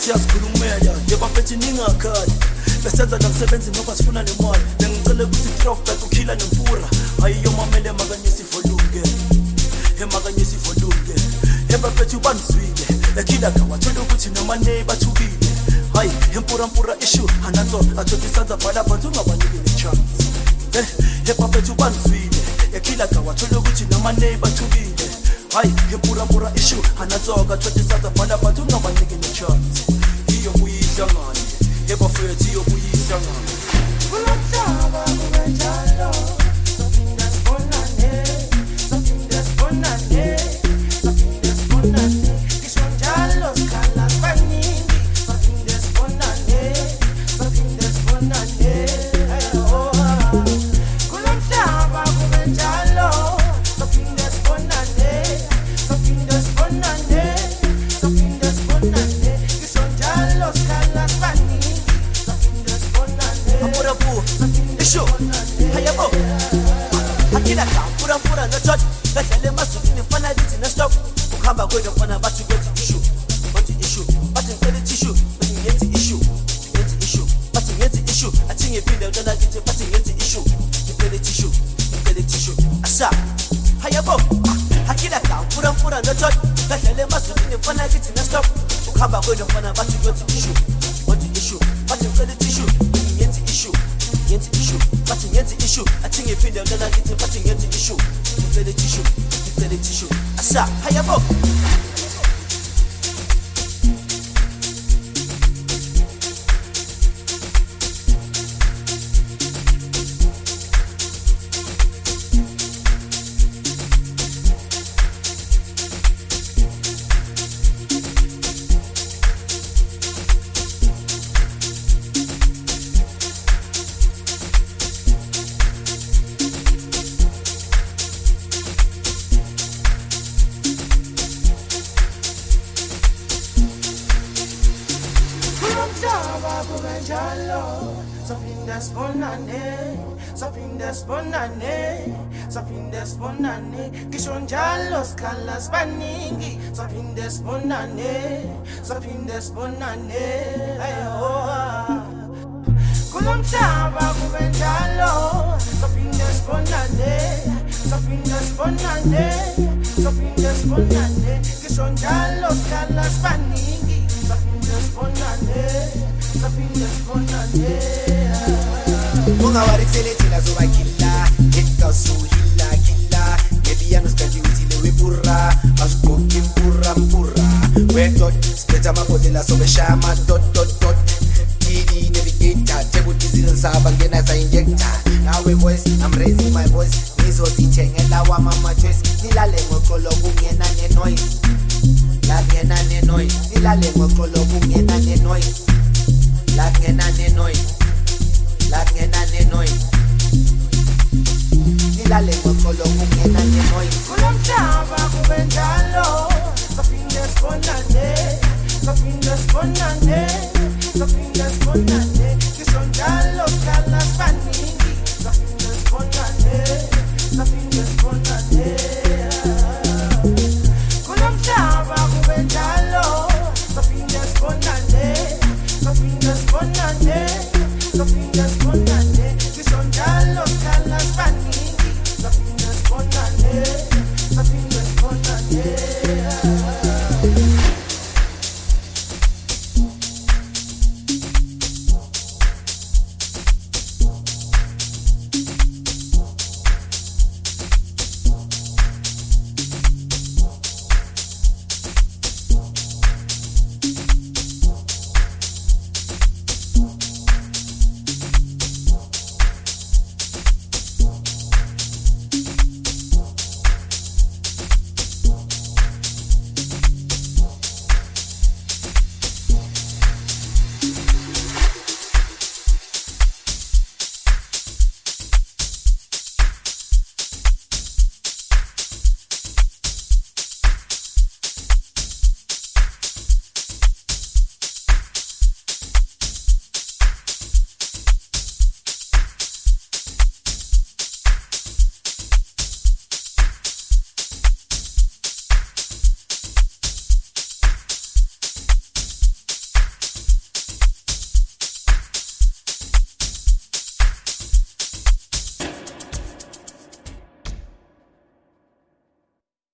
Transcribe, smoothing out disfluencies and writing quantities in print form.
siyasikhulumela yebafethi ningakhali besenza namsebenzi ngoba sifuna nemali bengicela ukuthi throwback ukhila nempura ayiyomamele makanyisi volume emakanyisi volume ebafethi banizwile ekhila kawathola ukuthi noma nebathukile hayi empura issue ananzo athothi sanza bhala bantu ungabaniki nechance ebafethi banizwile ekhila kawathola ukuthi noma nebathukile hayi empura issue ananzo athothi sanza bhala bantu ungabaniki nechance iyo kuyihlangana ebafethi iyo kuyihlangana kulomhlaba kunjalo saphinda sibonane saphinda sibonane saphinda sibonane kisho njalo sikhala sibaningi saphinda sibonane saphinda sibonane kulomhlaba kunjalo saphinda sibonane saphinda sibonane saphinda sibonane kisho njalo sikhala sibaningi Isho, hayabo. Akila ka, pura na touch. Letele masukini fana biti na stop. Ukamba kwenda fana batu kweti issue. Batu issue, batu kweti tissue. Batu yeti issue, yeti issue. Batu yeti issue. Atinge pinda udana kiti batu yeti issue. Kweti tissue. Asa, hayabo. Akila ka, pura na touch. Letele masukini fana biti na stop. Ukamba kwenda fana batu kweti issue. Batu issue, batu kweti tissue. Yeti issue. Yenti issue, but yenti issue. I think if you don't know that it's but yenti issue. You play the tissue. Asa, hayabo. Saphinda sibonane kisho njalo sikhala sibaningi saphinda sibonane ayo kulomhlaba kube njalo saphinda sibonane kisho njalo sikhala sibaningi saphinda sibonane ungawarisele thina zobakilla ekasuhila killa ngebiyano sikathiwithile wepura asigqoki mpura wedot siphetha amabhodlela sobeshaya amadot ii navigator table diesel sabangena sa-injector nawe voice I'm raising my voice nizosithengela wamama choice nilale ngoxolo kungena nenoise lakungena nenoise nilale ngoxolo kungena nenoise lakungena nenoise nilale ngoxolo kungena nenoise kulomhlaba kube njalo saphinda sibonane